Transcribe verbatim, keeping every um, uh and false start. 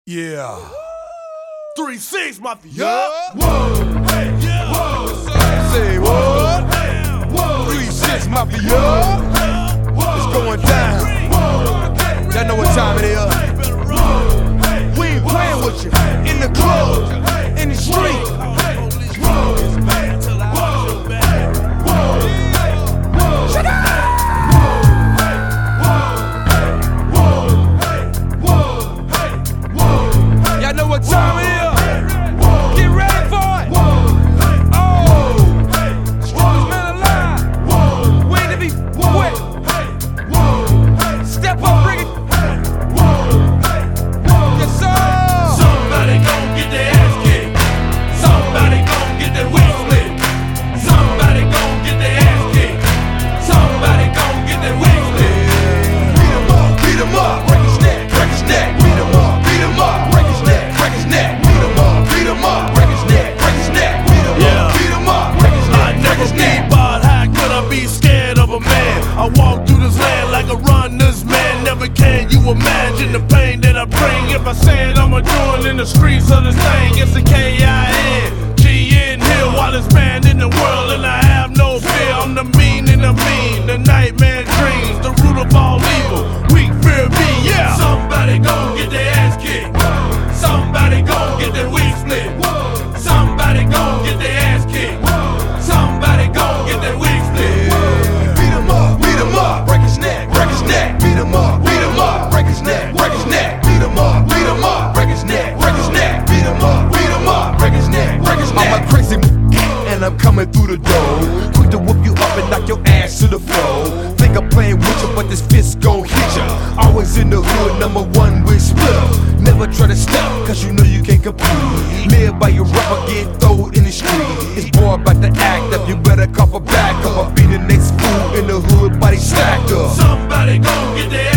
Yeah. three six Mafia. Yeah. Whoa. Hey. Yeah. Whoa. Say what? Hey. Whoa. three six Mafia. Hey. Whoa. It's going down. Whoa. Y'all know what time it is. We ain't playing with you. In the club, in the street. Y'all know what time it is. Get ready for it. Oh, strongest man alive. Waiting to be wet. Step up, bring it. Yes, sir. Somebody gon' get their ass kicked. Somebody gon' get their wig split. Somebody gon' get their ass kicked. Somebody gon' get their wig split. Beat 'em up, beat 'em up, break his neck, break his neck. Beat 'em up, beat 'em up, break his neck, break his neck. Beat 'em up, beat 'em up, break his neck, break his neck. Beat 'em Yeah. up, beat 'em up, break his I neck, break never his neck. be bought. How could I be scared of a man? I walk through this land like a runner's man. Never can you imagine the pain that I bring. If I say it, I'ma do it in the streets of this thing. It's a K I N G N Hill, wildest man in the world, and I have no fear. I'm the mean and the mean, the nightmare dreams, the root of all evil. Weak fear me, yeah. Somebody gon' get their ass kicked. Somebody gon' get their wig split. Somebody gon' get their ass kicked. Somebody gon' get their wig split. Beat 'em up, beat 'em up, break his neck, break his neck. Beat 'em up, beat 'em up, break his neck, break his neck. Beat 'em up, beat 'em up, break his neck, break his neck. Beat 'em up, beat 'em up, break his neck, break his neck. I'm a crazy and I'm coming through the door, quick to whoop you up and knock your ass to the floor. Think I'm playing with you, but this fist gon' hit ya. Always in the hood, number one with splitter. Never try to stop, cause you know you can't compete. Live by your rubber, get thrown in the street. It's boy about to act up, you better cop a back up. I'll be the next fool in the hood, body stacked up. Somebody gon' get their